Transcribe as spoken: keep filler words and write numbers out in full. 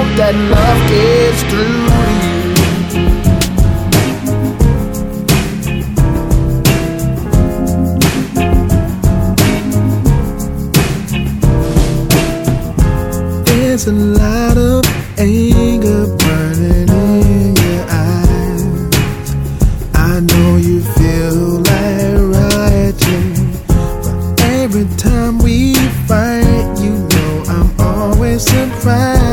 hope that love gets through to you. There's a lot of anger burning